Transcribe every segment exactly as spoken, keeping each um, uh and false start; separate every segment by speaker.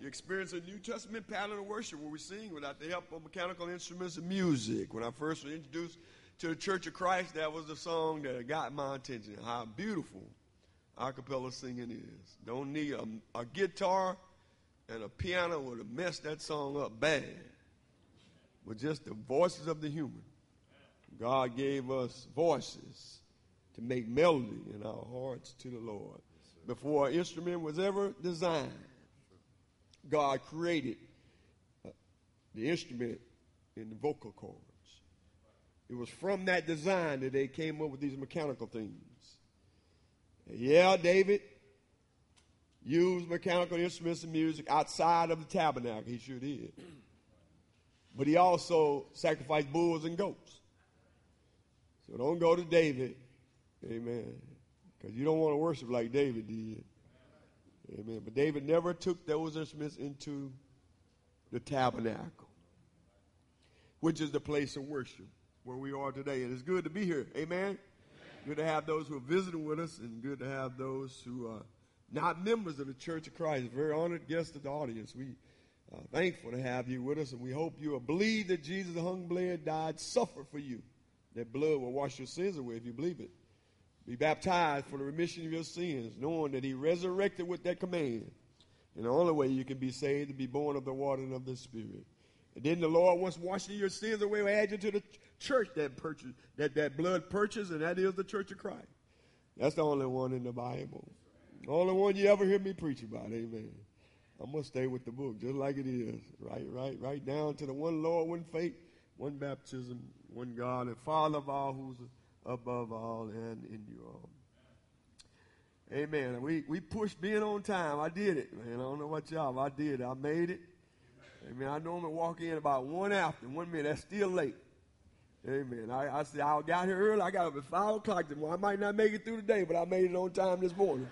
Speaker 1: You experience a New Testament pattern of worship where we sing without the help of mechanical instruments and music. When I first was introduced to the Church of Christ, that was the song that got my attention. How beautiful a cappella singing is. Don't need a, a guitar and a piano would have messed that song up bad. But just the voices of the human. God gave us voices to make melody in our hearts to the Lord. Before an instrument was ever designed, God created uh, the instrument in the vocal cords. It was from that design that they came up with these mechanical things. And yeah, David used mechanical instruments and music outside of the tabernacle. He sure did. But he also sacrificed bulls and goats. So don't go to David, amen, because you don't want to worship like David did. Amen. But David never took those instruments into the tabernacle, which is the place of worship where we are today. And it's good to be here. Amen. Amen. Good to have those who are visiting with us and good to have those who are not members of the Church of Christ. Very honored guests of the audience. We are thankful to have you with us, and we hope you will believe that Jesus hung, bled, died, suffered for you. That blood will wash your sins away if you believe it. Be baptized for the remission of your sins, knowing that he resurrected with that command. And the only way you can be saved is to be born of the water and of the Spirit. And then the Lord, once washing your sins away, will add you to the church that purchased, that, that blood purchased, and that is the Church of Christ. That's the only one in the Bible. The only one you ever hear me preach about, amen. I'm going to stay with the book just like it is, right, right, right down to the one Lord, one faith, one baptism, one God, and Father of all, who's above all and in you all. Amen. We we pushed being on time. I did it, man. I don't know about y'all. I did it. I made it. Amen. I normally walk in about one after, one minute. That's still late. Amen. I, I said I got here early. I got up at five o'clock this morning. I might not make it through the day, but I made it on time this morning.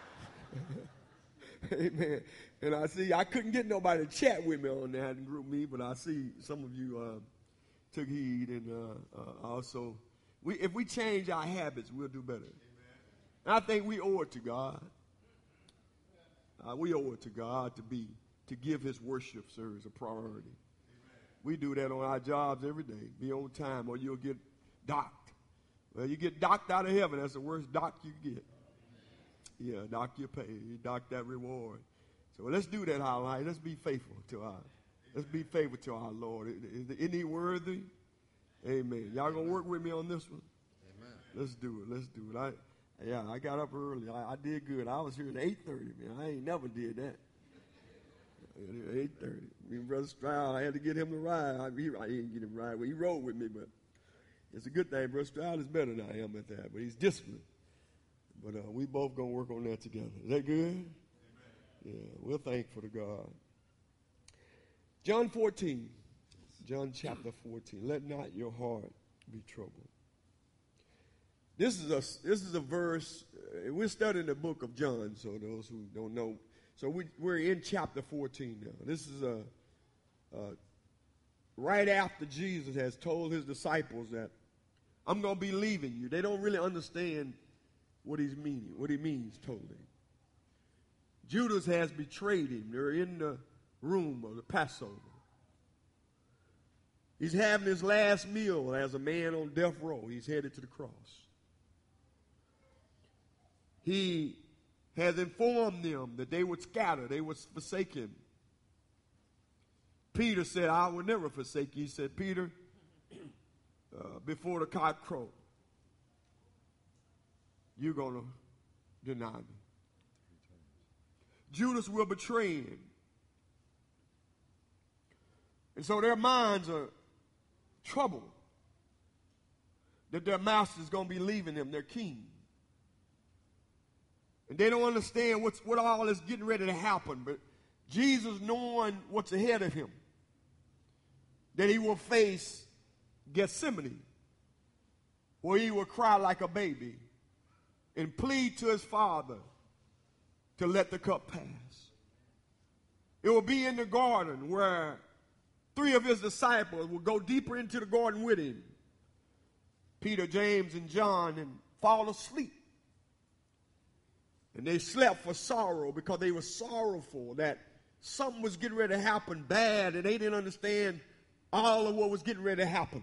Speaker 1: Amen. And I see I couldn't get nobody to chat with me on that and group me, but I see some of you uh, took heed, and uh, uh, also, we, if we change our habits, we'll do better. And I think we owe it to God. Uh, we owe it to God to be to give His worship service a priority. Amen. We do that on our jobs every day. Be on time, or you'll get docked. Well, you get docked out of heaven. That's the worst dock you get. Yeah, dock your pay. You dock that reward. So let's do that, highlight. Let's be faithful to our. Let's be faithful to our Lord. Isn't He worthy? Amen. Y'all gonna work with me on this one? Amen. Let's do it. Let's do it. I, yeah, I got up early. I, I did good. I was here at eight thirty, man. I ain't never did that. eight thirty. Me and Brother Stroud, I had to get him to ride. I, he, I didn't get him to ride. Well, he rode with me, but it's a good thing. Brother Stroud is better than I am at that, but he's disciplined. But uh, we both going to work on that together. Is that good? Amen. Yeah, we're thankful to God. John fourteen. John chapter fourteen. Let not your heart be troubled. This is a, this is a verse. Uh, we're studying the book of John, so those who don't know. So we, we're in chapter fourteen now. This is a, uh, right after Jesus has told his disciples that I'm going to be leaving you. They don't really understand what he's meaning, what he means totally. Judas has betrayed him. They're in the room of the Passover. He's having his last meal as a man on death row. He's headed to the cross. He has informed them that they would scatter, they would forsake him. Peter said, I will never forsake you. He said, Peter, uh, before the cock crow, you're going to deny me. Judas will betray him. And so their minds are troubled that their master is going to be leaving them, their king. And they don't understand what's, what all is getting ready to happen. But Jesus, knowing what's ahead of him, that he will face Gethsemane, where he will cry like a baby and plead to his Father to let the cup pass. It will be in the garden where three of his disciples will go deeper into the garden with him, Peter, James, and John, and fall asleep. And they slept for sorrow because they were sorrowful that something was getting ready to happen bad, and they didn't understand all of what was getting ready to happen.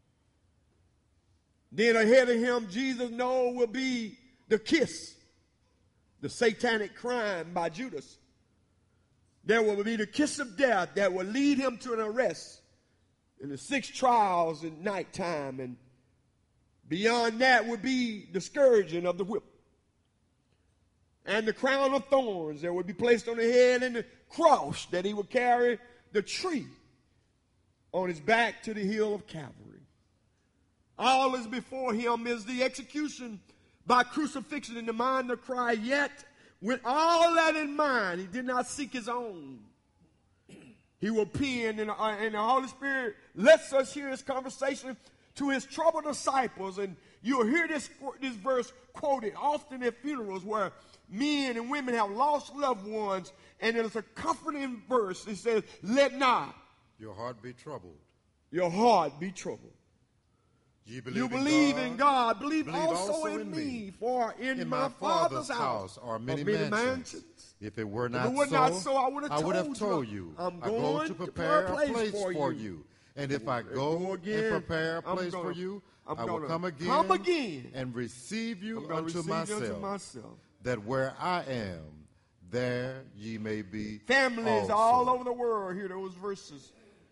Speaker 1: Then ahead of him, Jesus knows will be the kiss, the satanic crime by Judas. There will be the kiss of death that will lead him to an arrest and the six trials at nighttime, and beyond that would be the scourging of the whip and the crown of thorns that would be placed on the head, and the cross that he would carry the tree on his back to the hill of Calvary. All is before him is the execution by crucifixion in the mind of Christ. Yet, with all that in mind, he did not seek his own. He will pen, and, uh, and the Holy Spirit lets us hear his conversation to his troubled disciples. And you'll hear this, this verse quoted often at funerals where men and women have lost loved ones, and it's a comforting verse. It says, let not
Speaker 2: your heart be troubled.
Speaker 1: Your heart be troubled.
Speaker 2: You believe,
Speaker 1: you believe
Speaker 2: in,
Speaker 1: in
Speaker 2: God,
Speaker 1: God. Believe, believe also, also in, in me. me. For in, in my, my Father's, Father's house are many, many mansions. mansions.
Speaker 2: If it were not,
Speaker 1: if it were
Speaker 2: so,
Speaker 1: not so, I would have told,
Speaker 2: told, told you.
Speaker 1: I'm
Speaker 2: I
Speaker 1: going
Speaker 2: go to prepare
Speaker 1: to a place, a place
Speaker 2: for,
Speaker 1: for
Speaker 2: you.
Speaker 1: you.
Speaker 2: And if I go, go again, and prepare a place gonna, for you, I'm I will come again,
Speaker 1: come again
Speaker 2: and receive you
Speaker 1: unto
Speaker 2: receive
Speaker 1: myself, unto myself,
Speaker 2: that where I am, there ye may be.
Speaker 1: Families
Speaker 2: also.
Speaker 1: all over the world hear those verses.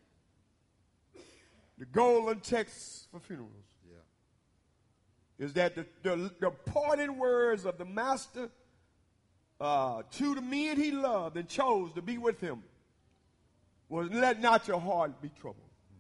Speaker 1: The golden text for funerals yeah. is that the, the, the parting words of the Master uh, to the men he loved and chose to be with him was, let not your heart be troubled.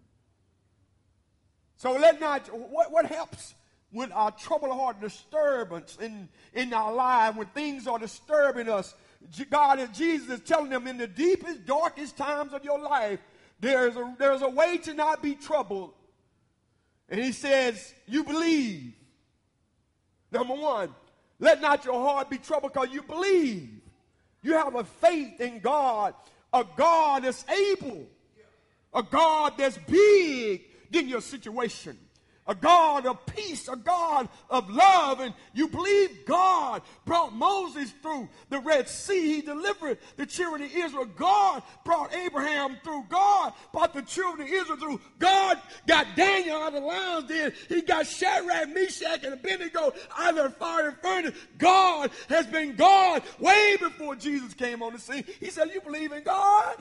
Speaker 1: So let not, what, what helps with our troubled heart, disturbance in, in our life, when things are disturbing us? God and Jesus is telling them in the deepest, darkest times of your life, there's a, there's a way to not be troubled. And he says, you believe. Number one, let not your heart be troubled because you believe. You have a faith in God, a God that's able, a God that's big than your situation, a God of peace, a God of love. And you believe God brought Moses through the Red Sea. He delivered the children of Israel. God brought Abraham through. God brought the children of Israel through. God got Daniel out of the lion's den. He got Shadrach, Meshach, and Abednego out of the fire and furnace. God has been God way before Jesus came on the scene. He said, you believe in God?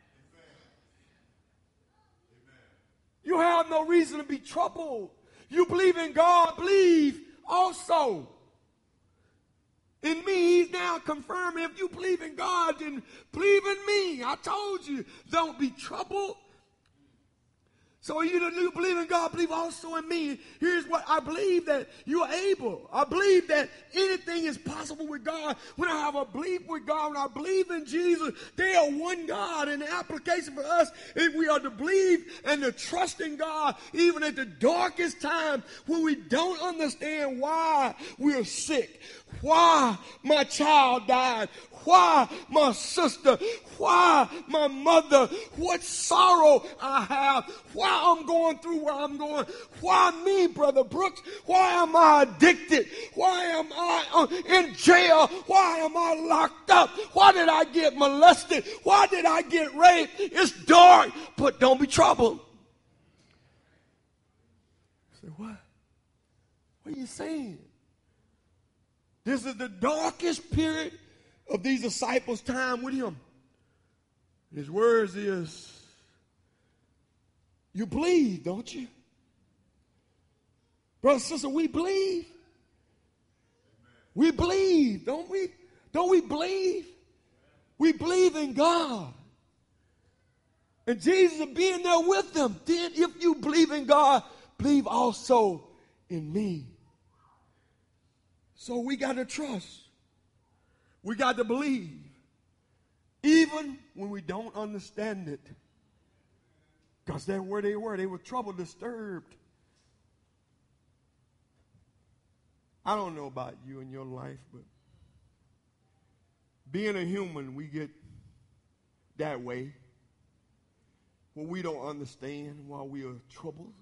Speaker 1: You have no reason to be troubled. You believe in God, believe also in me. He's now confirming, if you believe in God, then believe in me. I told you, don't be troubled. So you you believe in God, believe also in me. Here's what I believe, that you are able. I believe that anything is possible with God. When I have a belief with God, when I believe in Jesus, they are one God. And the application for us is we are to believe and to trust in God even at the darkest time when we don't understand why we are sick, why my child died, why my sister, why my mother, what sorrow I have, why I'm going through where I'm going, why me, Brother Brooks, why am I addicted, why am I in jail, why am I locked up, why did I get molested, why did I get raped? It's dark, but don't be troubled. I said, what? What are you saying? This is the darkest period of these disciples' time with him. His words is, you believe, don't you? Brother, sister, we believe. We believe, don't we? Don't we believe? We believe in God. And Jesus is being there with them. Then if you believe in God, believe also in me. So we got to trust. We got to believe, even when we don't understand it. Because that's where they were. They were troubled, disturbed. I don't know about you in your life, but being a human, we get that way. When we don't understand why we are troubled.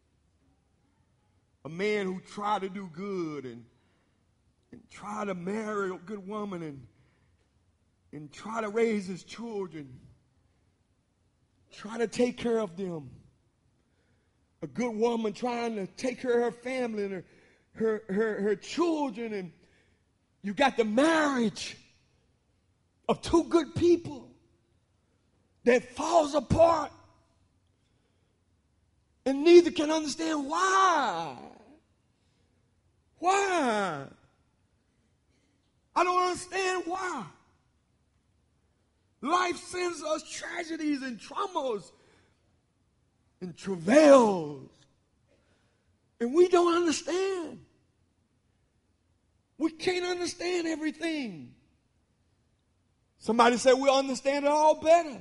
Speaker 1: A man who tried to do good and and try to marry a good woman, and and try to raise his children, try to take care of them. A good woman trying to take care of her family and her, her, her, her children, and you got the marriage of two good people that falls apart, and neither can understand why. Why? I don't understand why. Life sends us tragedies and traumas and travails, and we don't understand. We can't understand everything. Somebody said we'll understand it all better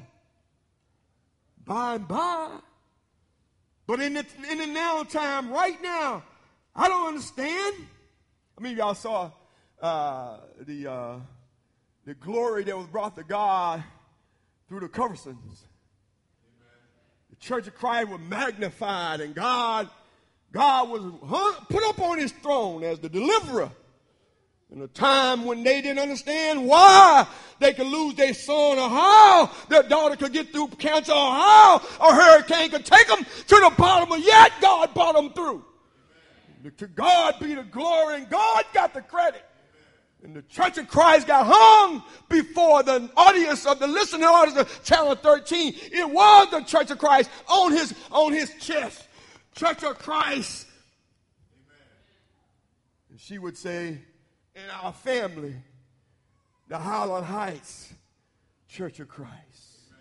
Speaker 1: by and by. But in the, in the now time, right now, I don't understand. I mean, y'all saw uh, the uh, the glory that was brought to God through the Coversons. The Church of Christ was magnified, and God, God was hung, put up on his throne as the deliverer. In a time when they didn't understand why they could lose their son, or how their daughter could get through cancer, or how a hurricane could take them to the bottom, and yet God brought them through. Amen. To God be the glory, and God got the credit. Amen. And the Church of Christ got hung before the audience of the listening audience of Channel thirteen. It was the Church of Christ on his, on his chest. Church of Christ. Amen. And she would say, in our family, the Highland Heights Church of Christ. Amen.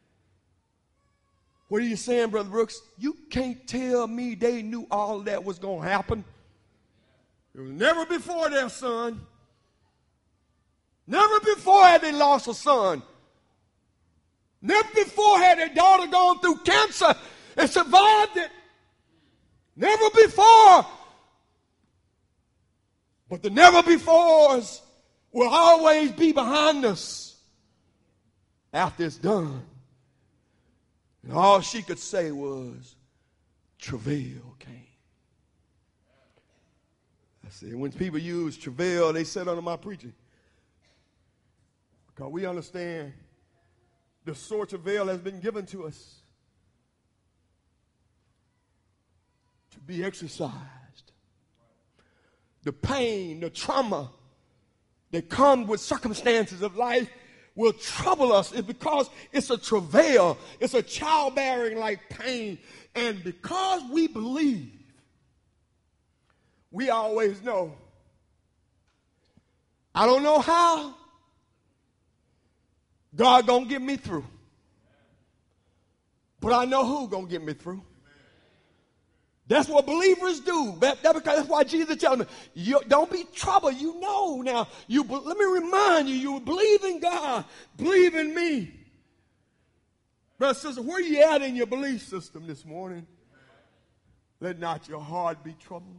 Speaker 1: What are you saying, Brother Brooks? You can't tell me they knew all that was going to happen. It was never before their son. Never before had they lost a son. Never before had their daughter gone through cancer and survived it. Never before. But the never befores will always be behind us after it's done. And all she could say was, travail came. I said, when people use travail, they sit under my preaching. Because we understand the sore travail has been given to us to be exercised. The pain, the trauma that come with circumstances of life will trouble us. It's because it's a travail. It's a childbearing like pain. And because we believe, we always know. I don't know how God gonna get me through. But I know who gonna get me through. That's what believers do. That, that, that's why Jesus tells me, you, don't be troubled. You know now. You, let me remind you, you believe in God. Believe in me. Brother, sister, where you at in your belief system this morning? Let not your heart be troubled.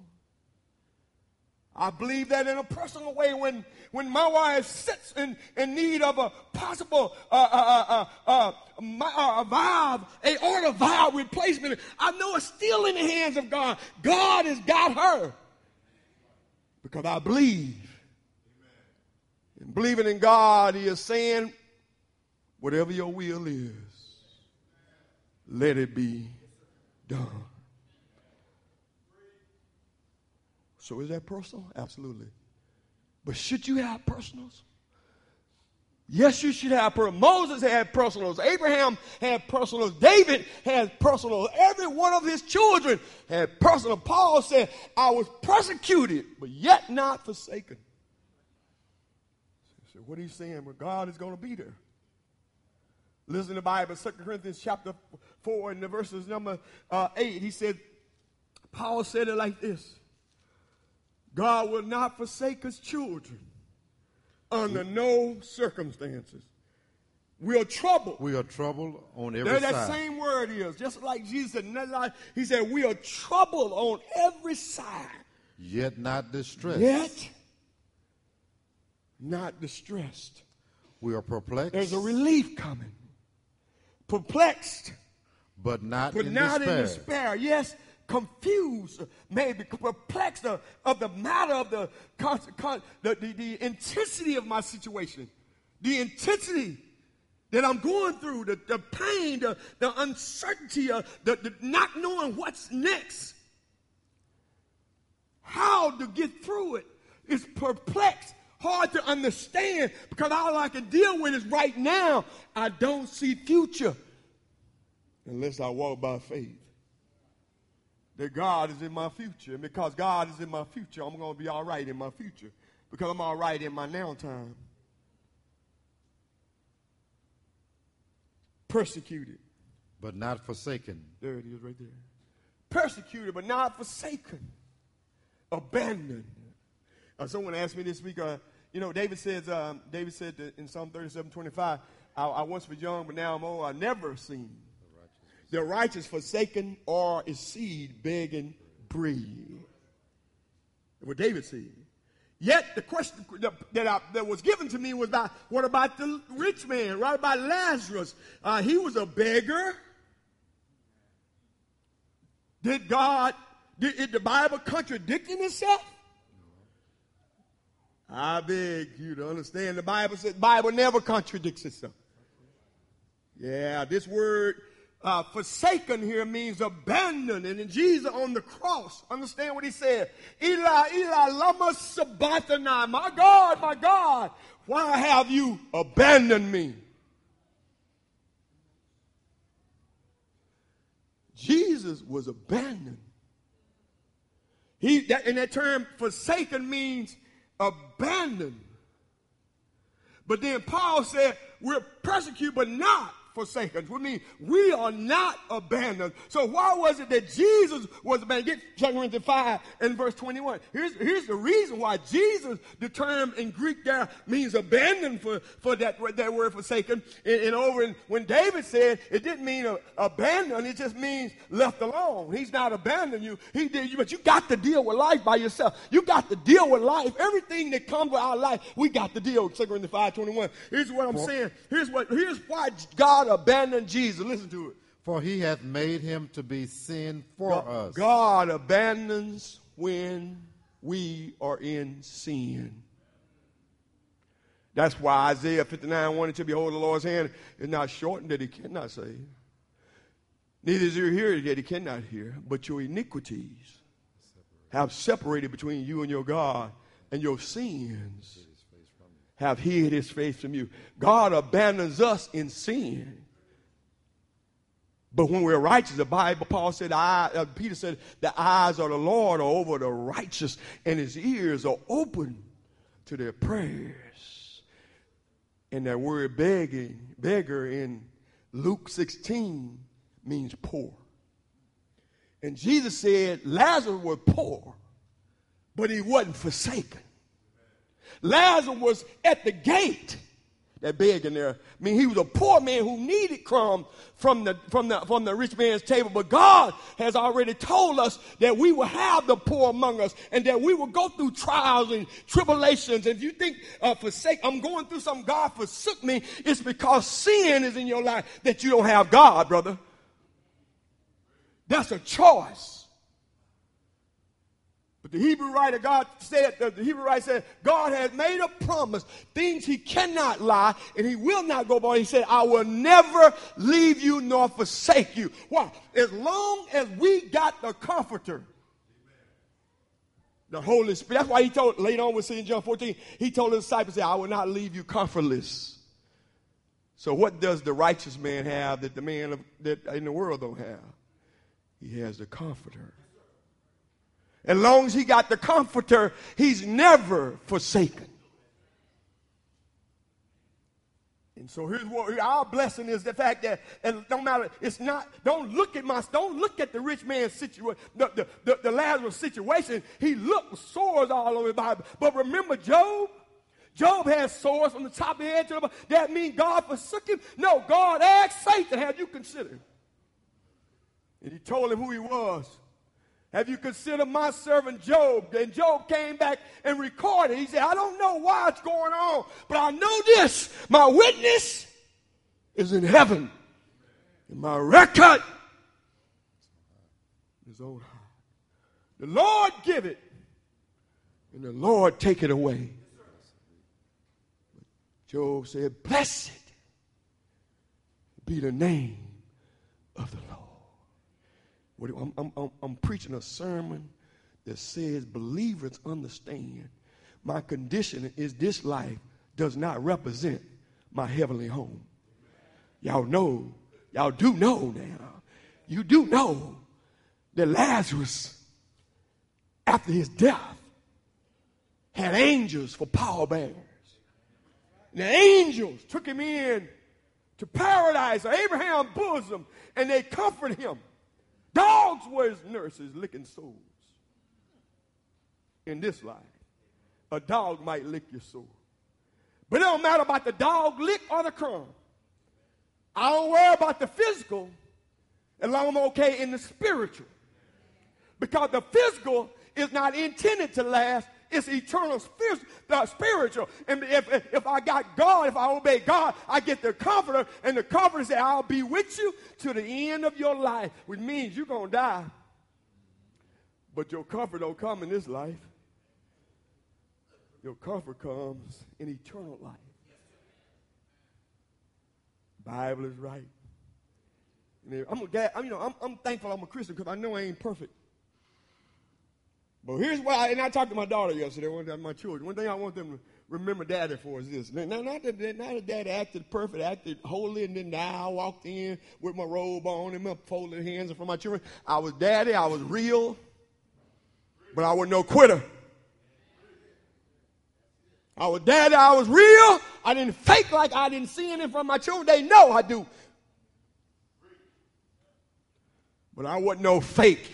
Speaker 1: I believe that in a personal way when, when my wife sits in, in need of a possible uh, uh, uh, uh, uh, a valve, a order valve replacement. I know it's still in the hands of God. God has got her because I believe. And believing in God, he is saying, whatever your will is, let it be done. So is that personal? Absolutely. But should you have personals? Yes, you should have personals. Moses had personals. Abraham had personals. David had personals. Every one of his children had personal. Paul said, I was persecuted, but yet not forsaken. So what he's saying, well, God is going to be there. Listen to the Bible, Second Corinthians chapter four, and the verses number uh, eight. He said, Paul said it like this. God will not forsake his children under no circumstances. We are troubled.
Speaker 2: We are troubled on every
Speaker 1: there,
Speaker 2: side.
Speaker 1: That same word is, just like Jesus said, he said, we are troubled on every side.
Speaker 2: Yet not distressed.
Speaker 1: Yet not distressed.
Speaker 2: We are perplexed.
Speaker 1: There's a relief coming. Perplexed.
Speaker 2: But not
Speaker 1: but
Speaker 2: in
Speaker 1: not
Speaker 2: despair.
Speaker 1: in despair. Yes. Confused, maybe perplexed of, of the matter of the, con, con, the, the, the intensity of my situation. the intensity that I'm going through, the, the pain, the, the uncertainty, uh, the, the not knowing what's next, how to get through it is perplexed, hard to understand, because all I can deal with is right now. I don't see future unless I walk by faith. That God is in my future. And because God is in my future, I'm going to be all right in my future, because I'm all right in my now time. Persecuted,
Speaker 2: but not forsaken.
Speaker 1: There it is right there. Persecuted, but not forsaken. Abandoned. Uh, someone asked me this week, uh, you know, David says, um, David said that in Psalm thirty-seven twenty-five, I, I once was young, but now I'm old. I've never seen the righteous forsaken or his seed begging bread. What David said. Yet the question that, I, that was given to me was about, what about the rich man, right? About Lazarus. Uh, he was a beggar. Did God, did, did the Bible contradicting itself? I beg you to understand, the Bible says the Bible never contradicts itself. Yeah, this word uh, forsaken here means abandoned. And in Jesus on the cross, understand what he said. Eli, Eli, lama sabachthani. My God, my God, why have you abandoned me? Jesus was abandoned. He, that, and that term forsaken means abandoned. But then Paul said, we're persecuted but not forsaken. Which means we are not abandoned. So why was it that Jesus was abandoned? Get Second Corinthians five and verse twenty-one. Here's, here's the reason why Jesus, the term in Greek there means abandoned for, for that, that word forsaken. And, and over in, when David said, it didn't mean uh, abandoned, it just means left alone. He's not abandoning you. He did you, but you got to deal with life by yourself. You got to deal with life. Everything that comes with our life, we got to deal with. Second Corinthians five twenty-one. Here's what I'm saying. Here's what. Here's why God abandoned Jesus. Listen to it.
Speaker 2: For he hath made him to be sin for
Speaker 1: God,
Speaker 2: us.
Speaker 1: God abandons when we are in sin. That's why Isaiah fifty-nine wanted to behold the Lord's hand is not shortened that he cannot save. Neither is your hearing that he cannot hear, but your iniquities have separated between you and your God, and your sins have hid his face from you. God abandons us in sin. But when we're righteous, the Bible, Paul said, I, uh, Peter said, the eyes of the Lord are over the righteous, and his ears are open to their prayers. And that word begging, beggar in Luke sixteen means poor. And Jesus said Lazarus was poor, but he wasn't forsaken. Lazarus was at the gate, that begging there. I mean, he was a poor man who needed crumbs from the, from the, from the rich man's table. But God has already told us that we will have the poor among us and that we will go through trials and tribulations. And if you think, uh, forsake, I'm going through something, God forsook me, it's because sin is in your life that you don't have God, brother. That's a choice. But the Hebrew writer, God said, the Hebrew writer said, God has made a promise, things he cannot lie, and he will not go by. He said, I will never leave you nor forsake you. Why? As long as we got the Comforter, the Holy Spirit. That's why he told, later on, we'll see in John fourteen, he told his disciples, I will not leave you comfortless. So what does the righteous man have that the man of, that in the world don't have? He has the Comforter. As long as he got the Comforter, he's never forsaken. And so here's what our blessing is: the fact that, and no matter, it's not, don't look at my, don't look at the rich man's situation, the, the, the, the Lazarus situation. He looked with sores all over the Bible. But remember Job? Job had sores from the top of his head to the bottom. That means God forsook him? No, God asked Satan, have you considered? And he told him who he was. Have you considered my servant Job? And Job came back and recorded. He said, I don't know why it's going on, but I know this. My witness is in heaven. And my record is on high. The Lord give it, and the Lord take it away. Job said, blessed be the name of the Lord. What do, I'm, I'm, I'm, I'm preaching a sermon that says believers understand my condition is this life does not represent my heavenly home. Y'all know, y'all do know now. You do know that Lazarus, after his death, had angels for pallbearers. And the angels took him in to paradise, or Abraham's bosom, and they comforted him. Dogs were his nurses, licking sores. In this life, a dog might lick your sore. But it don't matter about the dog lick or the crumb. I don't worry about the physical as long as I'm okay in the spiritual. Because the physical is not intended to last. It's eternal the spiritual. And if, if I got God, if I obey God, I get the comforter. And the comforter says, I'll be with you to the end of your life. Which means you're going to die. But your comfort don't come in this life. Your comfort comes in eternal life. Bible is right. I'm, a, I'm, you know, I'm, I'm thankful I'm a Christian because I know I ain't perfect. But here's why, and I talked to my daughter yesterday, one of my children. One thing I want them to remember Daddy for is this. Now, not that, not that Daddy acted perfect, acted holy, and then now I walked in with my robe on and my folded hands for my children. I was Daddy, I was real, but I was no quitter. I was Daddy, I was real. I didn't fake like I didn't see anything from my children. They know I do. But I wasn't no fake.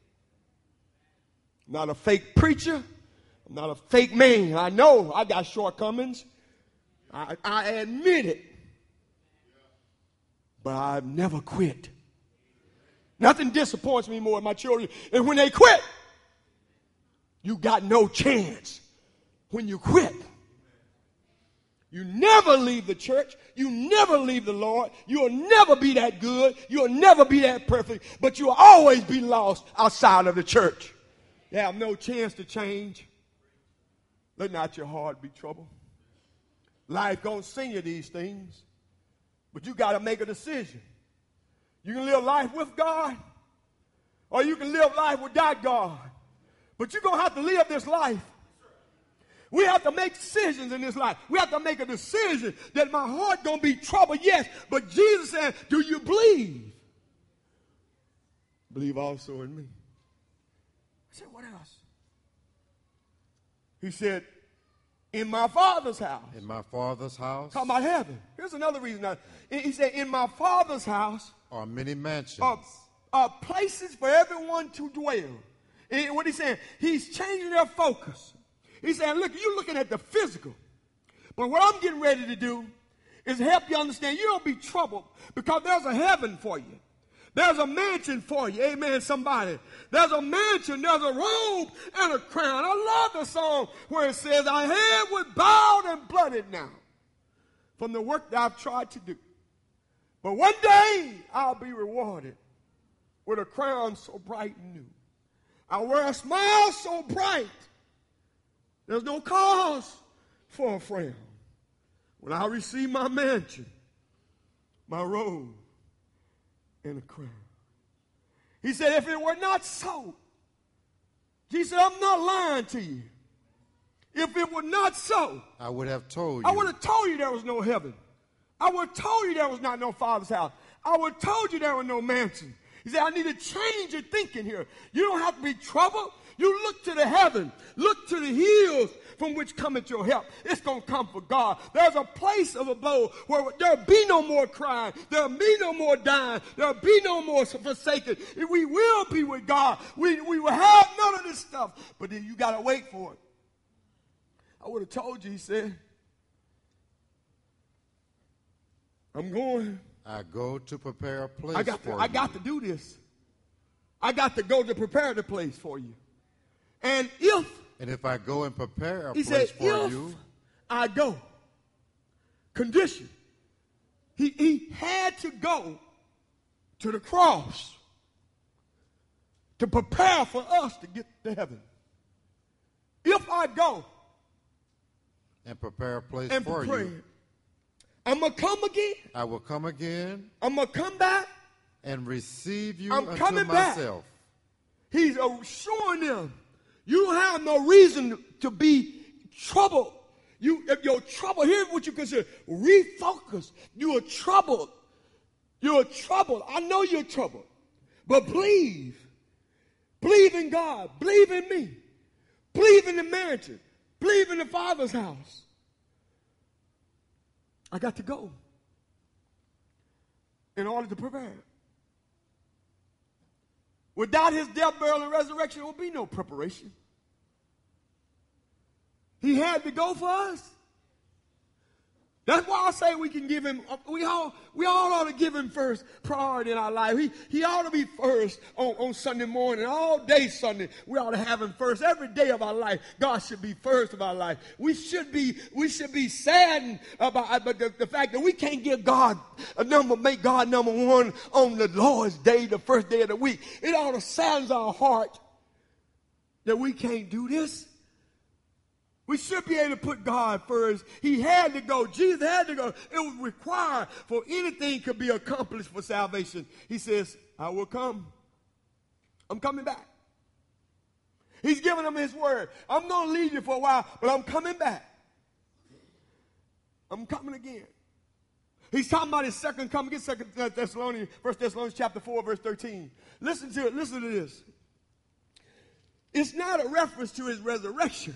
Speaker 1: I'm not a fake preacher. I'm not a fake man. I know I got shortcomings. I, I admit it. But I've never quit. Nothing disappoints me more than my children. And when they quit, you got no chance. When you quit, you never leave the church. You never leave the Lord. You'll never be that good. You'll never be that perfect. But you'll always be lost outside of the church. You have no chance to change. Let not your heart be troubled. Life gonna send you these things. But you got to make a decision. You can live life with God, or you can live life without God. But you're going to have to live this life. We have to make decisions in this life. We have to make a decision that my heart going to be troubled, yes. But Jesus said, do you believe? Believe also in me. I said, what else? He said, in my Father's house.
Speaker 2: In my Father's house.
Speaker 1: Talking about heaven. Here's another reason. I, he said, in my Father's house.
Speaker 2: Are many mansions.
Speaker 1: Are, are places for everyone to dwell. And what he's saying, he's changing their focus. He's saying, look, you're looking at the physical. But what I'm getting ready to do is help you understand you don't be troubled because there's a heaven for you. There's a mansion for you. Amen, somebody. There's a mansion. There's a robe and a crown. I love the song where it says, our head was bowed and blooded now from the work that I've tried to do. But one day I'll be rewarded with a crown so bright and new. I'll wear a smile so bright. There's no cause for a frown. When I receive my mansion, my robe, and a crown. He said, if it were not so, he said, I'm not lying to you. If it were not so,
Speaker 2: I would have told you.
Speaker 1: I would have told you there was no heaven. I would have told you there was not no Father's house. I would have told you there was no mansion. He said, I need to change your thinking here. You don't have to be troubled. You look to the heaven. Look to the hills from which cometh your help. It's going to come for God. There's a place of abode where there'll be no more crying. There'll be no more dying. There'll be no more forsaken. We will be with God. We, we will have none of this stuff. But then you got to wait for it. I would have told you, he said, I'm going.
Speaker 2: I go to prepare a place
Speaker 1: I got
Speaker 2: for
Speaker 1: to,
Speaker 2: you.
Speaker 1: I got to do this. I got to go to prepare the place for you. And if
Speaker 2: and if I go and prepare a
Speaker 1: he
Speaker 2: place
Speaker 1: said,
Speaker 2: for
Speaker 1: if
Speaker 2: you,
Speaker 1: I go. Condition. He, he had to go to the cross to prepare for us to get to heaven. If I go
Speaker 2: and prepare a place
Speaker 1: and
Speaker 2: for
Speaker 1: prepare,
Speaker 2: you,
Speaker 1: I'm going to come again.
Speaker 2: I will come again.
Speaker 1: I'm going to come back.
Speaker 2: And receive you
Speaker 1: I'm
Speaker 2: unto
Speaker 1: coming
Speaker 2: myself.
Speaker 1: Back. He's assuring them, you don't have no reason to be troubled. You, if you're troubled, here's what you consider. Refocus. You are troubled. You're troubled. I know you're troubled. But believe. Believe in God. Believe in me. Believe in the mansion. Believe in the Father's house. I got to go in order to prepare. Without his death, burial, and resurrection, there will be no preparation. He had to go for us. That's why I say we can give him, we all, we all ought to give him first priority in our life. He, he ought to be first on, on Sunday morning, all day Sunday. We ought to have him first. Every day of our life, God should be first of our life. We should be, we should be saddened about but the, the fact that we can't give God a number, make God number one on the Lord's day, the first day of the week. It ought to sadden our heart that we can't do this. We should be able to put God first. He had to go. Jesus had to go. It was required for anything could be accomplished for salvation. He says, I will come. I'm coming back. He's giving them his word. I'm going to leave you for a while, but I'm coming back. I'm coming again. He's talking about his second coming. Get Second Thessalonians, First Thessalonians chapter four, verse thirteen. Listen to it. Listen to this. It's not a reference to his resurrection.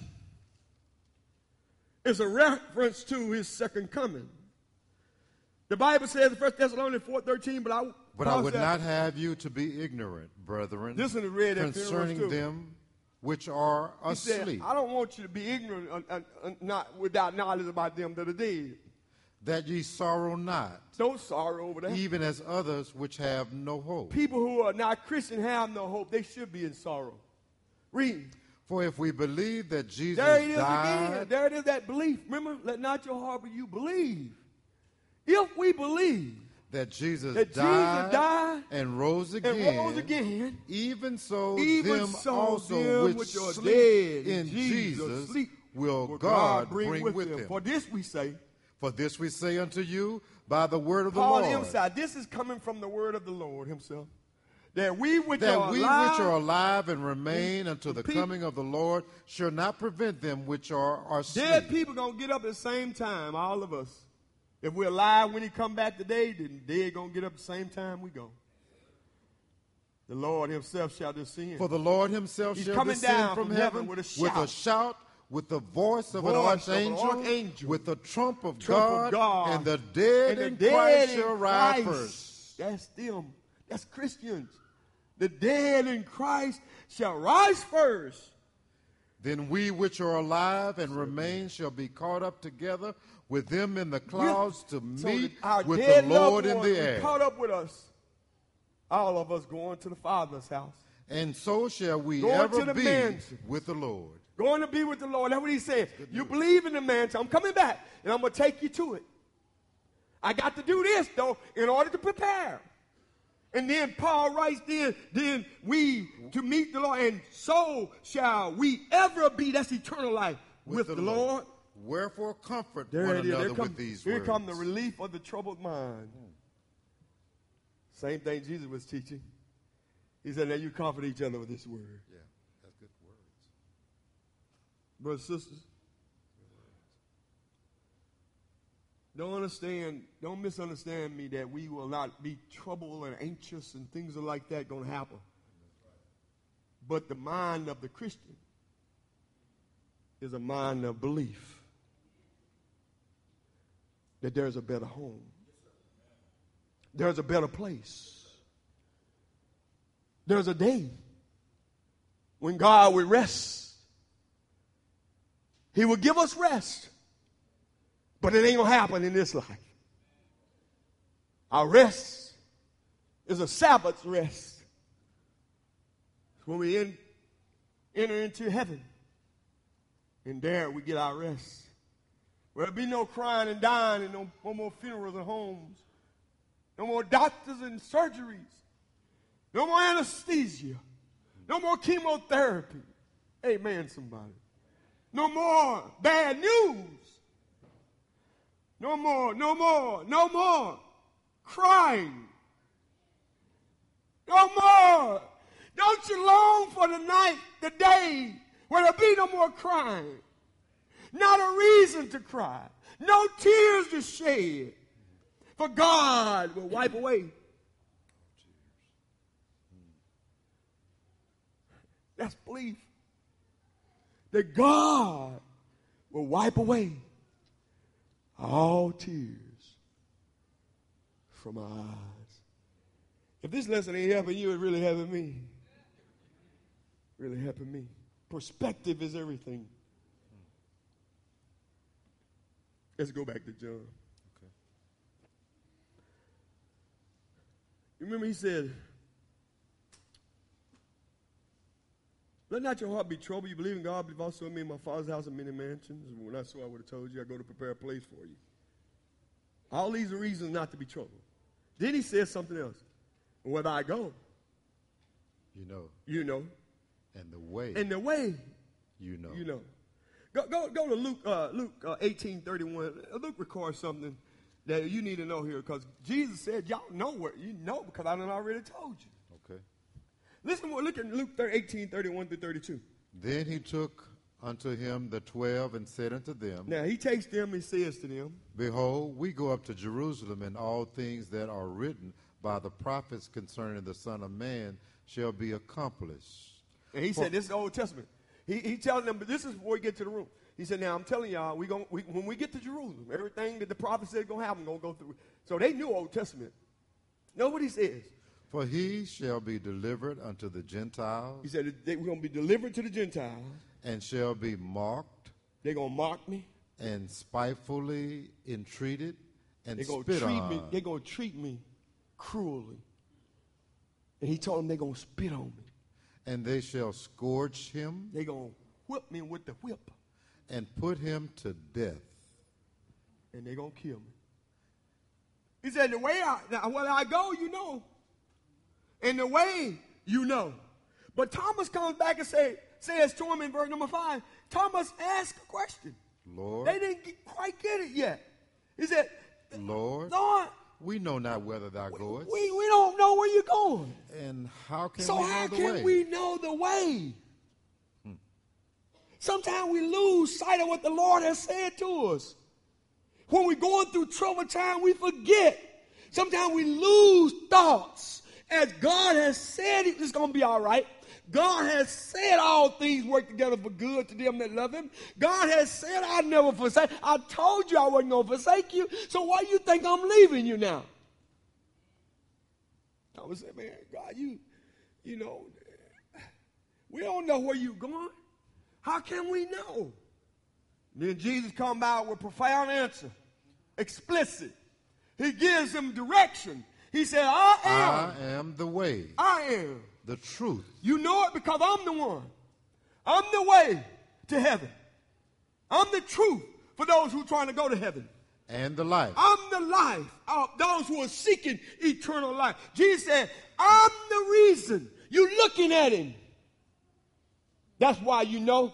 Speaker 1: It's a reference to his second coming. The Bible says in First Thessalonians four thirteen, but I
Speaker 2: But I would not have you to be ignorant, brethren,
Speaker 1: this is read
Speaker 2: concerning them which are
Speaker 1: he
Speaker 2: asleep.
Speaker 1: Said, I don't want you to be ignorant, uh, uh, uh, not without knowledge about them that are dead.
Speaker 2: That ye sorrow not.
Speaker 1: Don't sorrow over that.
Speaker 2: Even as others which have no hope.
Speaker 1: People who are not Christian have no hope. They should be in sorrow. Read.
Speaker 2: For if we believe that Jesus
Speaker 1: there it is
Speaker 2: died.
Speaker 1: Again. There it is, that belief. Remember, let not your heart be you believe. If we believe
Speaker 2: that Jesus,
Speaker 1: that
Speaker 2: died,
Speaker 1: Jesus died
Speaker 2: and rose again,
Speaker 1: and rose again,
Speaker 2: even so
Speaker 1: even
Speaker 2: them
Speaker 1: so
Speaker 2: also
Speaker 1: them
Speaker 2: which,
Speaker 1: which are
Speaker 2: sleep
Speaker 1: dead
Speaker 2: in Jesus, Jesus
Speaker 1: sleep,
Speaker 2: will
Speaker 1: God,
Speaker 2: God
Speaker 1: bring,
Speaker 2: bring
Speaker 1: with,
Speaker 2: with
Speaker 1: them.
Speaker 2: him.
Speaker 1: For this we say.
Speaker 2: For this we say unto you by the word of
Speaker 1: Paul
Speaker 2: the Lord.
Speaker 1: Himself, this is coming from the word of the Lord himself. That we which
Speaker 2: that
Speaker 1: are
Speaker 2: we
Speaker 1: alive,
Speaker 2: which are alive and remain until the
Speaker 1: people,
Speaker 2: coming of the Lord shall not prevent them which are, are asleep.
Speaker 1: Dead people going to get up at the same time, all of us. If we're alive when he come back today, then dead going to get up at the same time we go. The Lord himself shall descend.
Speaker 2: For the Lord himself
Speaker 1: He's
Speaker 2: shall
Speaker 1: coming
Speaker 2: descend
Speaker 1: down
Speaker 2: from,
Speaker 1: from
Speaker 2: heaven,
Speaker 1: heaven with a shout.
Speaker 2: with a shout, with the voice of,
Speaker 1: voice
Speaker 2: an, archangel,
Speaker 1: of an archangel,
Speaker 2: with the trump of,
Speaker 1: trump
Speaker 2: God,
Speaker 1: of God,
Speaker 2: and the dead
Speaker 1: and the
Speaker 2: in
Speaker 1: dead
Speaker 2: Christ
Speaker 1: in
Speaker 2: shall rise
Speaker 1: Christ.
Speaker 2: first.
Speaker 1: That's them. That's Christians. The dead in Christ shall rise first.
Speaker 2: Then we which are alive and remain shall be caught up together with them in the clouds to
Speaker 1: so
Speaker 2: meet
Speaker 1: our
Speaker 2: with
Speaker 1: dead
Speaker 2: the Lord in
Speaker 1: ones
Speaker 2: the air.
Speaker 1: Caught up with us. All of us going to the Father's house.
Speaker 2: And so shall we
Speaker 1: going
Speaker 2: ever be
Speaker 1: mansion.
Speaker 2: with the Lord.
Speaker 1: Going to be with the Lord. That's what he said. You believe in the mansion. I'm coming back, and I'm going to take you to it. I got to do this, though, in order to prepare. And then Paul writes, then, then we to meet the Lord, and so shall we ever be, that's eternal life, with, with the, the Lord. Lord.
Speaker 2: Wherefore comfort
Speaker 1: there
Speaker 2: one
Speaker 1: it is.
Speaker 2: another
Speaker 1: come,
Speaker 2: with these
Speaker 1: here
Speaker 2: words.
Speaker 1: Here come the relief of the troubled mind. Hmm. Same thing Jesus was teaching. He said, now you comfort each other with this word.
Speaker 2: Yeah, that's good words.
Speaker 1: Brothers and sisters, don't understand, don't misunderstand me that we will not be troubled and anxious and things like that going to happen. But the mind of the Christian is a mind of belief that there's a better home. There's a better place. There's a day when God will rest. He will give us rest. But it ain't going to happen in this life. Our rest is a Sabbath rest. When we in, enter into heaven. And there we get our rest. Where there'll be no crying and dying and no, no more funerals and homes. No more doctors and surgeries. No more anesthesia. No more chemotherapy. Amen, somebody. No more bad news. No more, no more, no more crying. No more. Don't you long for the night, the day, where there'll be no more crying. Not a reason to cry. No tears to shed. For God will wipe away. That's belief. That God will wipe away all tears from our eyes. If this lesson ain't helping you, it's really helping me. Really helping me. Perspective is everything. Let's go back to John.
Speaker 2: Okay.
Speaker 1: You remember he said, let not your heart be troubled. You believe in God, believe also in me. In my Father's house are many mansions. When I saw, I would have told you I go to prepare a place for you. All these are reasons not to be troubled. Then he says something else. Whether I go,
Speaker 2: you know.
Speaker 1: You know.
Speaker 2: And the way.
Speaker 1: And the way.
Speaker 2: You know.
Speaker 1: You know. Go, go, go to Luke, uh, Luke uh, eighteen thirty-one. Luke records something that you need to know here, because Jesus said, y'all know what you know because I done already told you.
Speaker 2: Okay.
Speaker 1: Listen, look at Luke eighteen thirty-one through thirty-two.
Speaker 2: Then he took unto him the twelve and said unto them.
Speaker 1: Now he takes them and says to them,
Speaker 2: behold, we go up to Jerusalem, and all things that are written by the prophets concerning the Son of Man shall be accomplished.
Speaker 1: And he For, said, this is the Old Testament. He, he telling them, but this is before we get to the room. He said, now I'm telling y'all, we gonna, we, when we get to Jerusalem, everything that the prophet said is going to happen, going to go through. So they knew Old Testament. Know what he says.
Speaker 2: For he shall be delivered unto the Gentiles.
Speaker 1: He said, they, we're going to be delivered to the Gentiles.
Speaker 2: And shall be mocked.
Speaker 1: They're going to mock me.
Speaker 2: And spitefully entreated and
Speaker 1: they're gonna
Speaker 2: spit
Speaker 1: treat
Speaker 2: on.
Speaker 1: Me, they're going to treat me cruelly. And he told them they're going to spit on me.
Speaker 2: And they shall scourge him.
Speaker 1: They're going to whip me with the whip.
Speaker 2: And put him to death.
Speaker 1: And they're going to kill me. He said, the way I, now, where I go, you know. And the way, you know. But Thomas comes back and say, says to him in verse number five, Thomas asked a question.
Speaker 2: Lord.
Speaker 1: They didn't get, quite get it yet. He said,
Speaker 2: Lord.
Speaker 1: Lord.
Speaker 2: We know not whither thou goest.
Speaker 1: We, we don't know where you're going.
Speaker 2: And how can
Speaker 1: so
Speaker 2: we know
Speaker 1: how
Speaker 2: the
Speaker 1: can
Speaker 2: way?
Speaker 1: we know the way? Hmm. Sometimes we lose sight of what the Lord has said to us. When we're going through trouble time, we forget. Sometimes we lose thoughts. As God has said it's going to be all right. God has said all things work together for good to them that love him. God has said I'll never forsake. I told you I wasn't going to forsake you. So why do you think I'm leaving you now? I would say, man, God, you, you know, we don't know where you're going. How can we know? And then Jesus comes out with a profound answer. Explicit. He gives them direction. He said, I am.
Speaker 2: I am the way.
Speaker 1: I am.
Speaker 2: The truth.
Speaker 1: You know it because I'm the one. I'm the way to heaven. I'm the truth for those who are trying to go to heaven.
Speaker 2: And the life.
Speaker 1: I'm the life of those who are seeking eternal life. Jesus said, I'm the reason you're looking at him. That's why you know.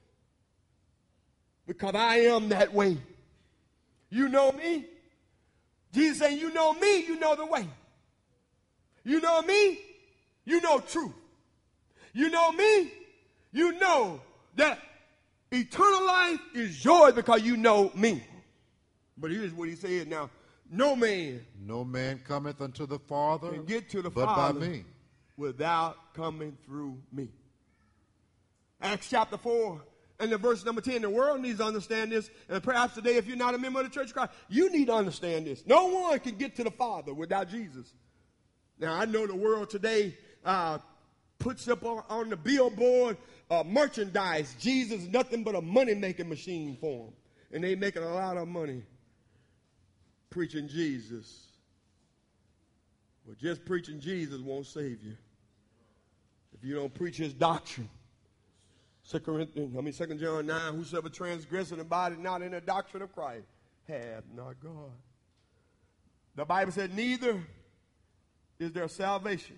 Speaker 1: Because I am that way. You know me. Jesus saying, you know me, you know the way. You know me, you know truth. You know me, you know that eternal life is yours because you know me. But here's what he said now. No man.
Speaker 2: No man cometh unto the Father
Speaker 1: can get to the
Speaker 2: but
Speaker 1: Father
Speaker 2: by me.
Speaker 1: Without coming through me. Acts chapter four. And the verse number ten, the world needs to understand this. And perhaps today, if you're not a member of the Church of Christ, you need to understand this. No one can get to the Father without Jesus. Now, I know the world today uh, puts up on, on the billboard uh, merchandise. Jesus is nothing but a money-making machine for them. And they making a lot of money preaching Jesus. But just preaching Jesus won't save you if you don't preach his doctrine. Second Corinthians, I mean Second John nine, whosoever transgresseth and abideth not in the doctrine of Christ hath not God. The Bible said, neither is there salvation.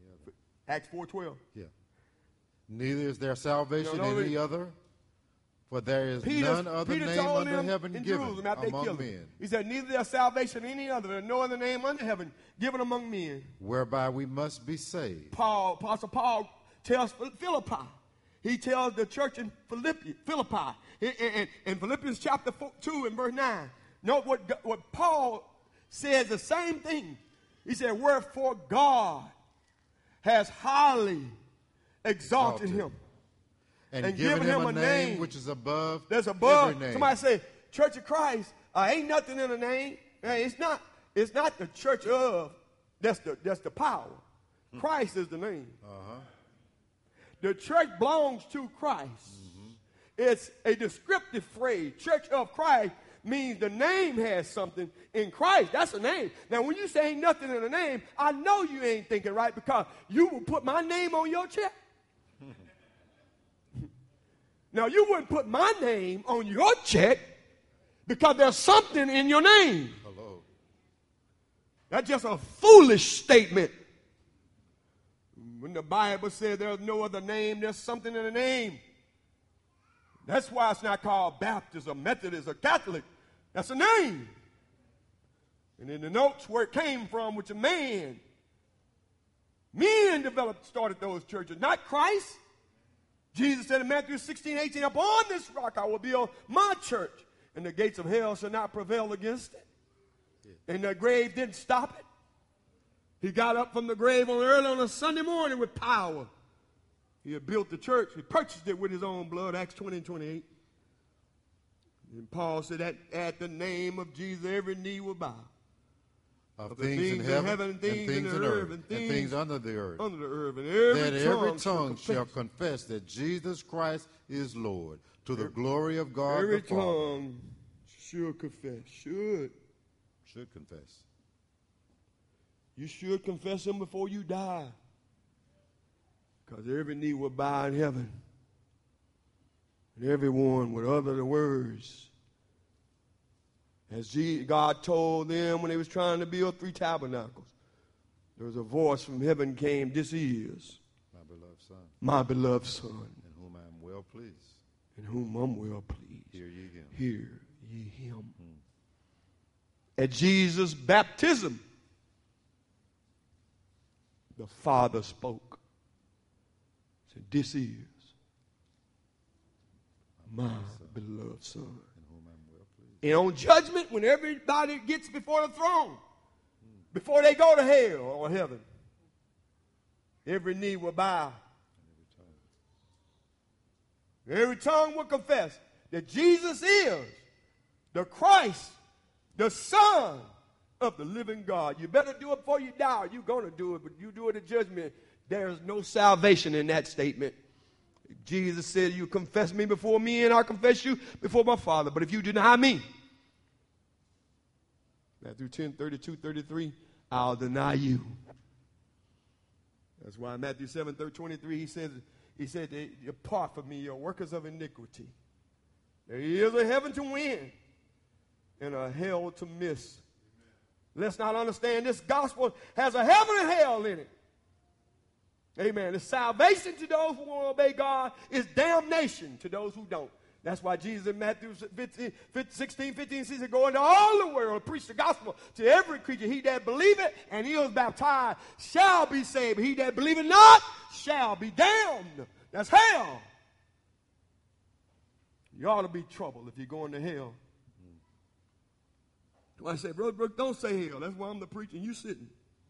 Speaker 1: Acts four twelve.
Speaker 2: Yeah. Neither is there salvation
Speaker 1: no, no,
Speaker 2: in any other, For there is
Speaker 3: Peter,
Speaker 2: none other
Speaker 3: Peter
Speaker 2: name
Speaker 3: told
Speaker 2: under
Speaker 3: them
Speaker 2: heaven
Speaker 3: in
Speaker 2: given
Speaker 3: Jerusalem after they
Speaker 2: among
Speaker 3: killed him.
Speaker 2: men,
Speaker 3: He said, neither there is salvation in any other. There's no other name under heaven given among men.
Speaker 2: whereby we must be saved.
Speaker 3: Paul, Apostle Paul tells Philippi. He tells the church in Philippi, Philippi in, in, in Philippians chapter four, two and verse nine. Note what, what Paul says the same thing. He said, wherefore God has highly exalted, exalted. him.
Speaker 2: And,
Speaker 3: and
Speaker 2: given,
Speaker 3: given
Speaker 2: him,
Speaker 3: him
Speaker 2: a name,
Speaker 3: name
Speaker 2: which is above
Speaker 3: There's above.
Speaker 2: every name.
Speaker 3: Somebody say, Church of Christ, uh, ain't nothing in a name. Hey, it's not, it's not the church of, that's the, that's the power. Hmm. Christ is the name.
Speaker 2: Uh-huh.
Speaker 3: The church belongs to Christ. Mm-hmm. It's a descriptive phrase. Church of Christ means the name has something in Christ. That's a name. Now, when you say ain't nothing in a name, I know you ain't thinking right because you will put my name on your check. Now, you wouldn't put my name on your check because there's something in your name.
Speaker 2: Hello.
Speaker 3: That's just a foolish statement. When the Bible says there's no other name, there's something in the name. That's why it's not called Baptist or Methodist or Catholic. That's a name. And in the notes where it came from, which a man, men developed, started those churches, not Christ. Jesus said in Matthew sixteen, eighteen, upon this rock I will build my church, and the gates of hell shall not prevail against it. Yeah. And the grave didn't stop it. He got up from the grave on early on a Sunday morning with power. He had built the church. He purchased it with his own blood, Acts twenty and twenty-eight. And Paul said that at the name of Jesus every knee will bow.
Speaker 2: Of,
Speaker 3: of
Speaker 2: things,
Speaker 3: things
Speaker 2: in
Speaker 3: in
Speaker 2: heaven,
Speaker 3: heaven,
Speaker 2: and
Speaker 3: things,
Speaker 2: things
Speaker 3: in
Speaker 2: in
Speaker 3: the
Speaker 2: earth,
Speaker 3: earth, and
Speaker 2: and
Speaker 3: things,
Speaker 2: things under the earth.
Speaker 3: Under the earth, and every
Speaker 2: that
Speaker 3: tongue,
Speaker 2: every tongue
Speaker 3: shall,
Speaker 2: shall
Speaker 3: confess.
Speaker 2: confess that Jesus Christ is Lord, to the glory of God
Speaker 3: Every
Speaker 2: the Father.
Speaker 3: tongue should confess. Should.
Speaker 2: Should confess.
Speaker 3: You should confess him before you die. Because every knee will bow in heaven. And everyone would utter the words. As God told them when they was trying to build three tabernacles, there was a voice from heaven came, this is
Speaker 2: my beloved Son,
Speaker 3: my beloved Son,
Speaker 2: in whom I am well pleased.
Speaker 3: In whom I'm well pleased.
Speaker 2: Hear ye him.
Speaker 3: Hear ye him.
Speaker 2: Hmm.
Speaker 3: At Jesus' baptism, the Father spoke. Said, this is my beloved Son. And on judgment, when everybody gets before the throne, before they go to hell or heaven, every knee will bow. Every tongue will confess that Jesus is the Christ, the Son of the living God. You better do it before you die. You're going to do it, but you do it at judgment. There is no salvation in that statement. Jesus said, you confess me before me, and I'll confess you before my Father. But if you deny me, Matthew ten, thirty-two, thirty-three, I'll deny you. That's why in Matthew seven, twenty-three, he says, he said, depart from me, you workers of iniquity. There is a heaven to win and a hell to miss. Let's not understand this gospel has a heaven and hell in it. Amen. The salvation to those who want to obey God is damnation to those who don't. That's why Jesus in Matthew fifteen, sixteen, fifteen says, go into all the world and preach the gospel to every creature. He that believeth and he is baptized shall be saved. He that believeth not shall be damned. That's hell. You ought to be troubled if you're going to hell. I say, Brother Brooke, don't say hell. That's why I'm the preacher and you sitting.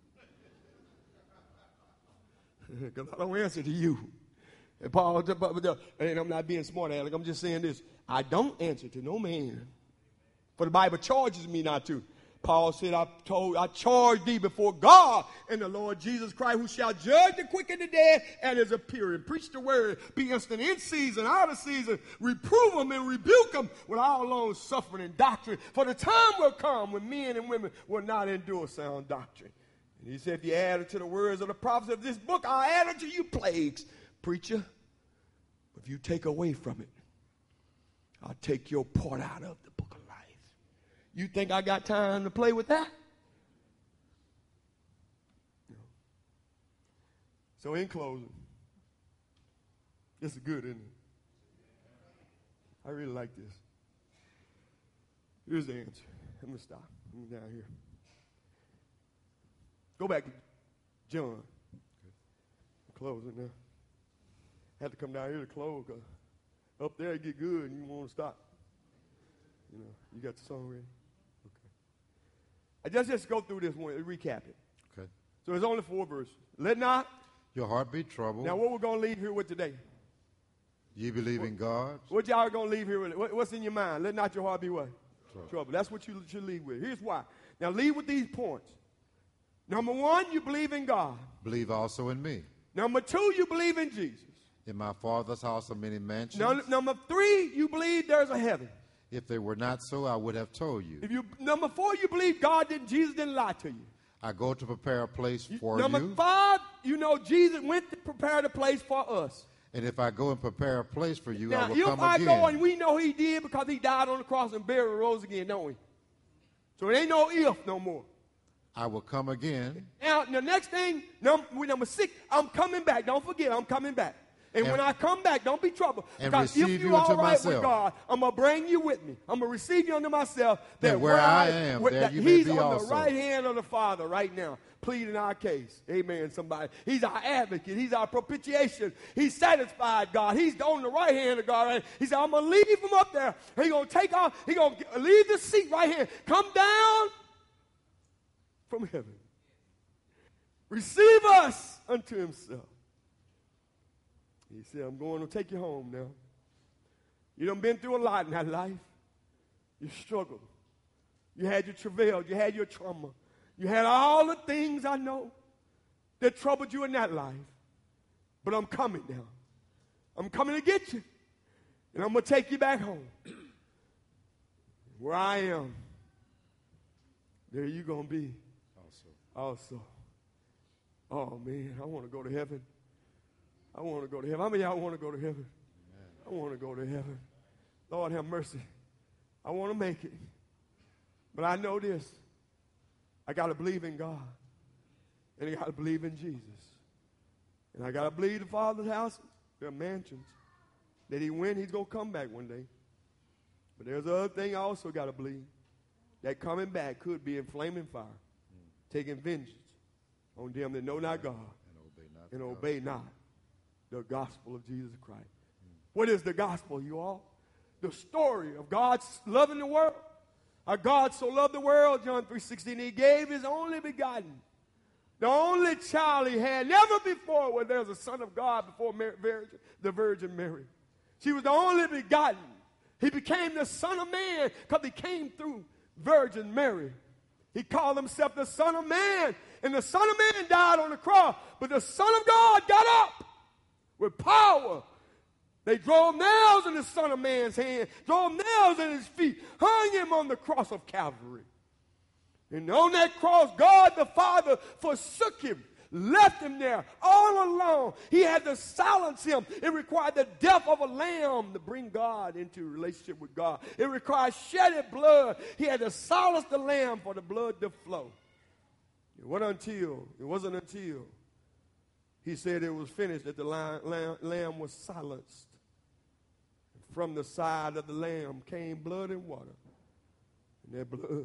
Speaker 3: Because I don't answer to you. And Paul, and I'm not being smart, Alec. I'm just saying this. I don't answer to no man. For the Bible charges me not to. Paul said, I told, I charge thee before God and the Lord Jesus Christ, who shall judge the quick and the dead at his appearing. Preach the word. Be instant in season, out of season. Reprove them and rebuke them with all long suffering and doctrine. For the time will come when men and women will not endure sound doctrine. And he said, if you add it to the words of the prophets of this book, I'll add it to you plagues. Preacher, if you take away from it, I'll take your part out of the book of life. You think I got time to play with that? No. So in closing, this is good, isn't it? I really like this. Here's the answer. Let me stop. Let me down here. Go back to John. Closing now. Had to come down here to close because up there it get good and you want to stop. You know, you got the song ready? Okay. I just just go through this one, recap it.
Speaker 2: Okay.
Speaker 3: So it's only four verses. Let not
Speaker 2: your heart be troubled.
Speaker 3: Now, what we're going to leave here with today?
Speaker 2: Ye believe
Speaker 3: what,
Speaker 2: in God.
Speaker 3: What y'all going to leave here with? What, what's in your mind? Let not your heart be what?
Speaker 2: Trouble.
Speaker 3: Trouble. That's what you should leave with. Here's why. Now, leave with these points. Number one, you believe in God.
Speaker 2: Believe also in me.
Speaker 3: Number two, you believe in Jesus.
Speaker 2: In my Father's house are many mansions.
Speaker 3: Now, number three, you believe there's a heaven.
Speaker 2: If they were not so, I would have told you.
Speaker 3: If you number four, you believe God didn't, Jesus didn't lie to you.
Speaker 2: I go to prepare a place for
Speaker 3: number
Speaker 2: you.
Speaker 3: Number five, you know Jesus went to prepare the place for us.
Speaker 2: And if I go and prepare a place for you,
Speaker 3: now,
Speaker 2: I will
Speaker 3: if
Speaker 2: come
Speaker 3: I
Speaker 2: again.
Speaker 3: go, and we know he did because he died on the cross and buried and rose again, don't we? So it ain't no if no more.
Speaker 2: I will come again.
Speaker 3: Now, the next thing, number, number six, I'm coming back. Don't forget, I'm coming back. And, and when I come back, don't be troubled.
Speaker 2: And
Speaker 3: because
Speaker 2: receive
Speaker 3: if
Speaker 2: you
Speaker 3: you're all
Speaker 2: unto
Speaker 3: right
Speaker 2: myself.
Speaker 3: with God, I'm going to bring you with me. I'm going to receive you unto myself.
Speaker 2: That, that where I, I am,
Speaker 3: where,
Speaker 2: there
Speaker 3: that
Speaker 2: you
Speaker 3: He's
Speaker 2: may be
Speaker 3: on
Speaker 2: also.
Speaker 3: the right hand of the Father right now, pleading our case. Amen, somebody. He's our advocate. He's our propitiation. He's satisfied, God. He's on the right hand of God. Right? He said, I'm going to leave him up there. He's going to take off. He's going to leave the seat right here. Come down from heaven. Receive us unto himself. He said, I'm going to take you home now. You done been through a lot in that life. You struggled. You had your travail. You had your trauma. You had all the things I know that troubled you in that life. But I'm coming now. I'm coming to get you. And I'm going to take you back home. Where I am, there you going to be also. Also. Oh, man, I want to go to heaven. I want to go to heaven. How many of y'all want to go to heaven? Amen. I want to go to heaven. Lord, have mercy. I want to make it. But I know this. I got to believe in God. And I got to believe in Jesus. And I got to believe the Father's house, there are mansions. That he went, he's going to come back one day. But there's another thing I also got to believe. That coming back could be in flaming fire. Mm. Taking vengeance on them that know not God. And obey not. And obey not. The gospel of Jesus Christ. Mm. What is the gospel, you all? The story of God's loving the world. Our God so loved the world, John three sixteen, he gave his only begotten. The only child he had. Never before was there a son of God before Mary, Virgin, the Virgin Mary. She was the only begotten. He became the Son of Man because he came through Virgin Mary. He called himself the Son of Man. And the Son of Man died on the cross. But the Son of God got up with power. They drove nails in the Son of Man's hand, drove nails in his feet, hung him on the cross of Calvary. And on that cross, God the Father forsook him, left him there all alone. He had to silence him. It required the death of a lamb to bring God into relationship with God. It required shedded blood. He had to silence the lamb for the blood to flow. It wasn't until, it wasn't until he said it was finished that the lamb, lamb, lamb was silenced. From the side of the lamb came blood and water. And that blood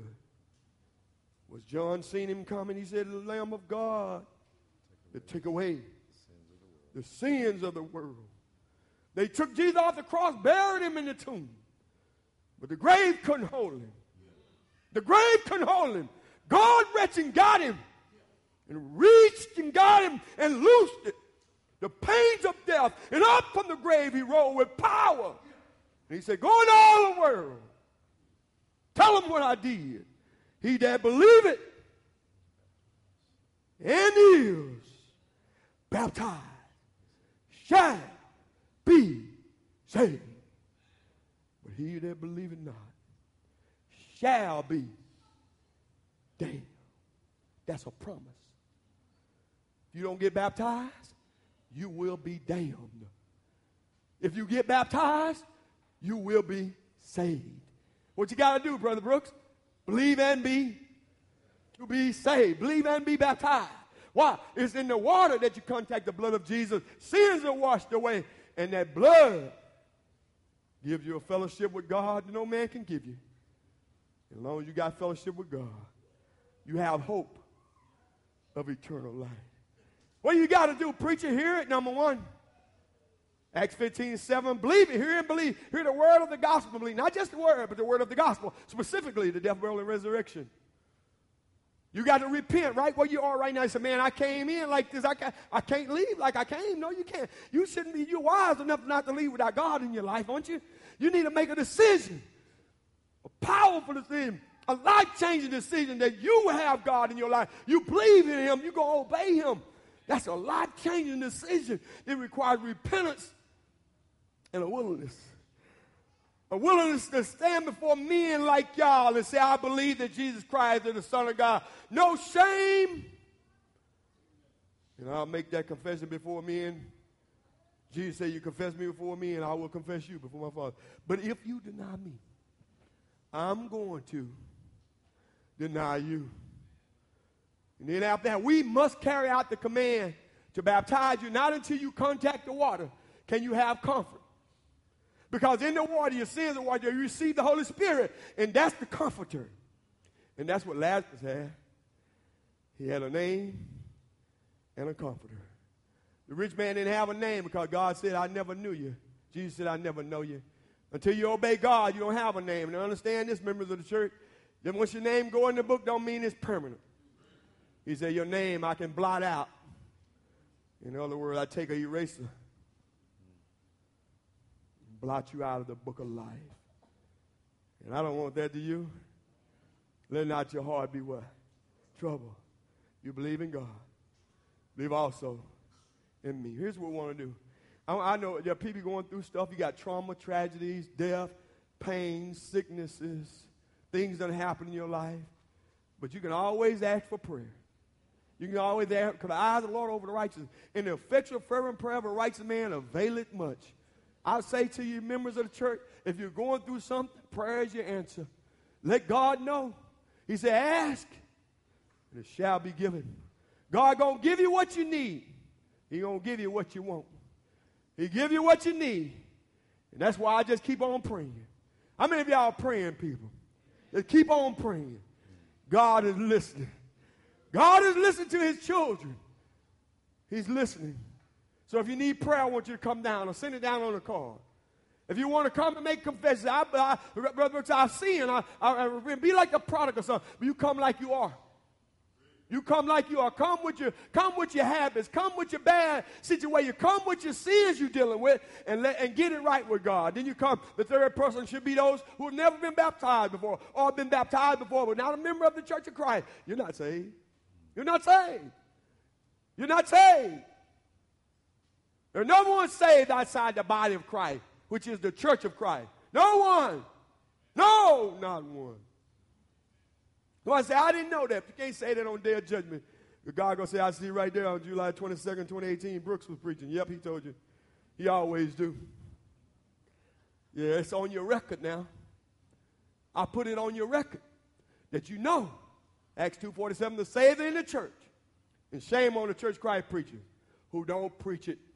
Speaker 3: was John seen him coming. He said, the Lamb of God that take away the sins of the world. They took Jesus off the cross, buried him in the tomb. But the grave couldn't hold him. The grave couldn't hold him. God reached and got him. And reached and got him and loosed it. The pains of death. And up from the grave he rose with power. And he said, go into all the world. Tell them what I did. He that believeth and is baptized shall be saved. But he that believeth not shall be damned. That's a promise. If you don't get baptized, you will be damned. If you get baptized, you will be saved. What you got to do, Brother Brooks? Believe and be, to be saved. Believe and be baptized. Why? It's in the water that you contact the blood of Jesus. Sins are washed away. And that blood Gives you a fellowship with God that no man can give you. As long as you got fellowship with God, you have hope of eternal life. What you got to do, preacher, hear it, number one. Acts fifteen, seven, believe it, hear and believe. Hear the word of the gospel, believe. Not just the word, but the word of the gospel, specifically the death, burial, and resurrection. You got to repent right where you are right now. You say, man, I came in like this. I can't, I can't leave like I came. No, you can't. You shouldn't be. You're wise enough not to leave without God in your life, aren't you? You need to make a decision, a powerful decision, a life-changing decision that you will have God in your life. You believe in him. You're going to obey him. That's a life-changing decision. It requires repentance and a willingness. A willingness to stand before men like y'all and say, I believe that Jesus Christ is the Son of God. No shame. And I'll make that confession before men. Jesus said, you confess me before me, and I will confess you before my Father. But if you deny me, I'm going to deny you. And then after that, we must carry out the command to baptize you. Not until you contact the water can you have comfort. Because in the water, your sins are washed, you receive the Holy Spirit, and that's the comforter. And that's what Lazarus had. He had a name and a comforter. The rich man didn't have a name because God said, I never knew you. Jesus said, I never know you. Until you obey God, you don't have a name. And understand this, members of the church, that once your name go in the book, don't mean it's permanent. He said, your name I can blot out. In other words, I take an eraser, blot you out of the book of life. And I don't want that to you. Let not your heart be what? Trouble. You believe in God. Believe also in me. Here's what we want to do. I, I know there are people going through stuff. You got trauma, tragedies, death, pain, sicknesses, things that happen in your life. But you can always ask for prayer. You can always ask, because the eyes of the Lord over the righteous. And the effectual fervent prayer of a righteous man availeth much. I say to you, members of the church, if you're going through something, prayer is your answer. Let God know. He said, ask, and it shall be given. God going to give you what you need. He going to give you what you want. He give you what you need. And that's why I just keep on praying. How many of y'all are praying, people? Just keep on praying. God is listening. God is listening to his children. He's listening. So if you need prayer, I want you to come down or send it down on the card. If you want to come and make confession, I, I, Brother Brooks, I've seen, I, I, I, be like the prodigal son, but you come like you are. You come like you are. Come with your, come with your habits. Come with your bad situation. Come with your sins you're dealing with and, let, and get it right with God. Then you come. The third person should be those who have never been baptized before or been baptized before but not a member of the Church of Christ. You're not saved. You're not saved. You're not saved. There's no one saved outside the body of Christ, which is the church of Christ. No one. No, not one. So I say, I didn't know that. You can't say that on day of judgment. God going to say, I see right there on July twenty-second, twenty eighteen, Brooks was preaching. Yep, he told you. He always do. Yeah, it's on your record now. I put it on your record that you know. Acts two forty-seven, the Savior in the church. And shame on the church Christ preachers who don't preach it.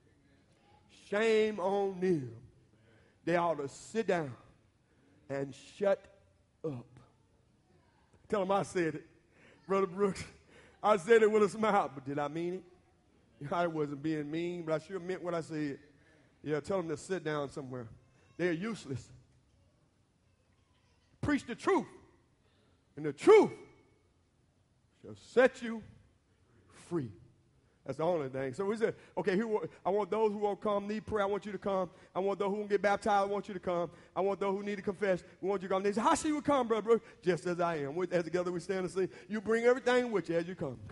Speaker 3: Shame on them. They ought to sit down and shut up. Tell them I said it. Brother Brooks, I said it with a smile, but did I mean it? I wasn't being mean, but I sure meant what I said. Yeah, tell them to sit down somewhere. They're useless. Preach the truth, and the truth shall set you free. That's the only thing. So we said, okay, here, I want those who won't come, need prayer, I want you to come. I want those who won't get baptized, I want you to come. I want those who need to confess, we want you to come. They say, how should you come, brother? Just as I am. As together we stand and say, you bring everything with you as you come.